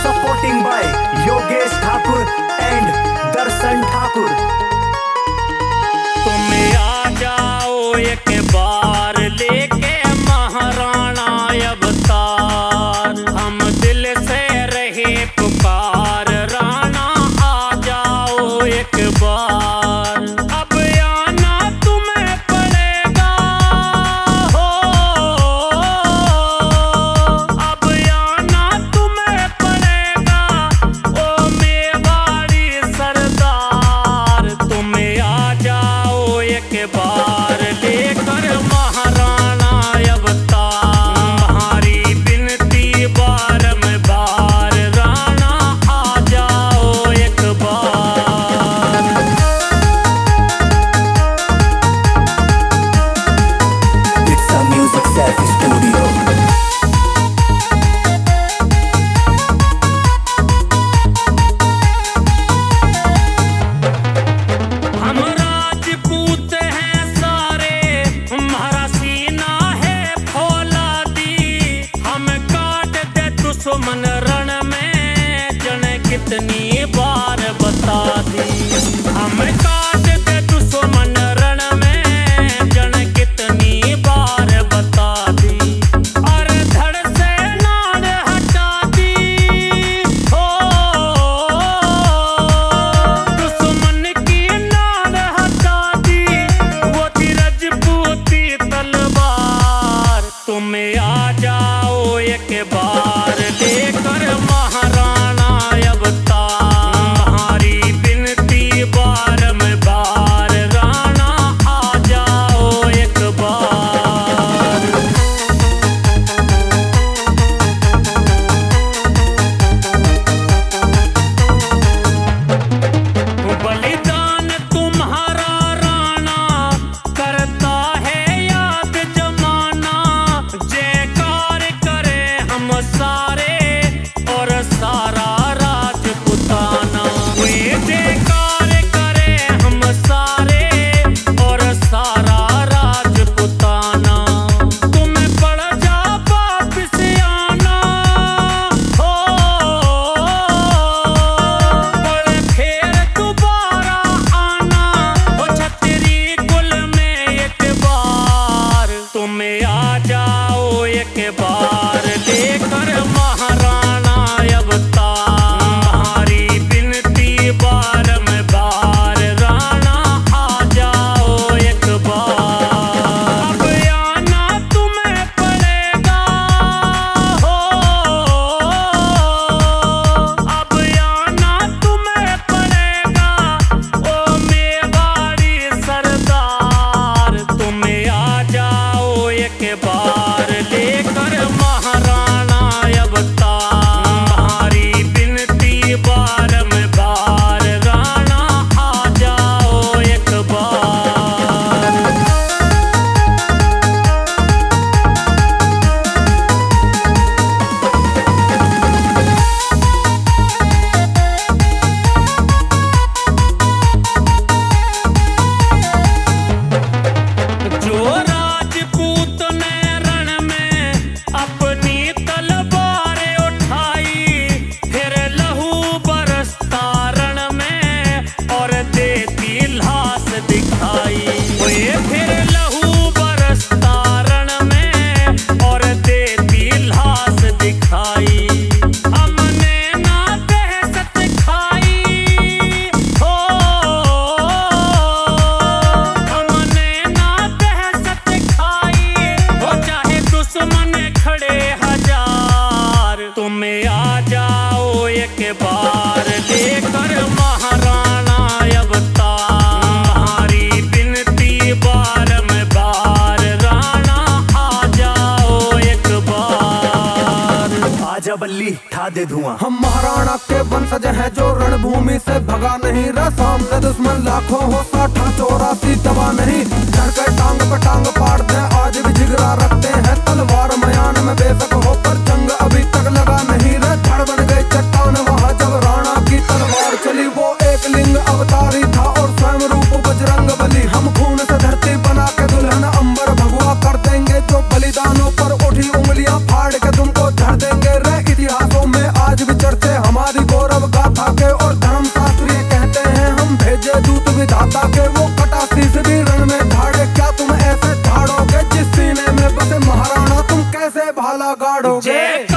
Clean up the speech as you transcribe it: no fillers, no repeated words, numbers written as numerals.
Supporting by Yogesh Thakur and Darshan Thakur. तुम आ जाओ एक बार लेके महाराणा अवतार, हम दिल से रहे पुकार राणा आ जाओ एक बार। अब आना तुम्हें पड़ेगा हो, अब आना तुम्हें पड़ेगा ओ मेवाड़ी सरदार। तुम आ जाओ एक बार लेकर महाराणा अवतार, हमारी विनती बारंबार राणा आ जाओ एक बार। It's a music self studio. हम राजपूत हैं सारे, हमारा सीना है फौलादी, हम काट दे दुश्मन रण में जने कितनी बार बता दी। हम काट दे दुश्मन रण में जने कितनी बार बता दी। और धड़ से नाड़ हटा दी हो, दुश्मन की नाड़ हटा दी वो थी रजपूती तलवार। तुम आ जाओ एक बार लेकर महाराणा अवतार, हमारी विनती बारंबार राणा आ जाओ एक बार। बलिदान तुम्हारा राणा करता है याद जमाना, जयकार करे हम सारे और सारा राजपुताना। वे जयकार करे हम सारे और सारा राजपुताना। तुम्हें पड़ जा वापिस आना हो, बड़े फिर दोबारा आना हो छतरी कुल में एक बार। तुम आ जाओ एक बार लेकर महाराणा अवतार, हमारी विनती बारंबार राणा आ जाओ एक बार। अब आना तुम्हें पड़ेगा हो, अब आना तुम्हें पड़ेगा ओ मेवाड़ी सरदार। तुम आ जाओ एक बार लेकर महाराणा अवतार, हमारी विनती बारंबार राणा आ जाओ एक बार। जो राजपूत ने रण में अपनी तलवार उठाई, फिर लहू बरसता रण में और देती लाश दिखाई। वे फिर लहू बरसता रण में और देती लाश दिखाई। हमने ना दहशत खाई हो, हमने ना दहशत खाई हो चाहे दुश्मन खड़े हजार। तुम आ जाओ एक बार लेकर महाराणा अवतार, हमारी विनती बारंबार राणा आ जाओ एक बार। आजा बल्ली ठा दे धुआं। हम महाराणा के वंशज हैं जो रणभूमि से भगा नहीं रहा। सामने दुश्मन लाखों हो 60-84 दबा नहीं। धर के टांग पे टांग पाड़ दे आज भी जिगरा रखते हैं। तलवार मयान में बेशक हो पर जंग अभी तक लगा नहीं रे। धड़ बन गई चट्टान वहाँ जब राणा की तलवार चली। वो एक लिंग अवतारी था और स्वयं रूप बजरंग बली। हम खून से धरती बना के दुल्हन अंबर भगवा कर देंगे। जो बलिदानों पर उठी उंगलियां फाड़ के तुमको धर देंगे रे। इतिहासों में आज भी चर्चे जाओगे।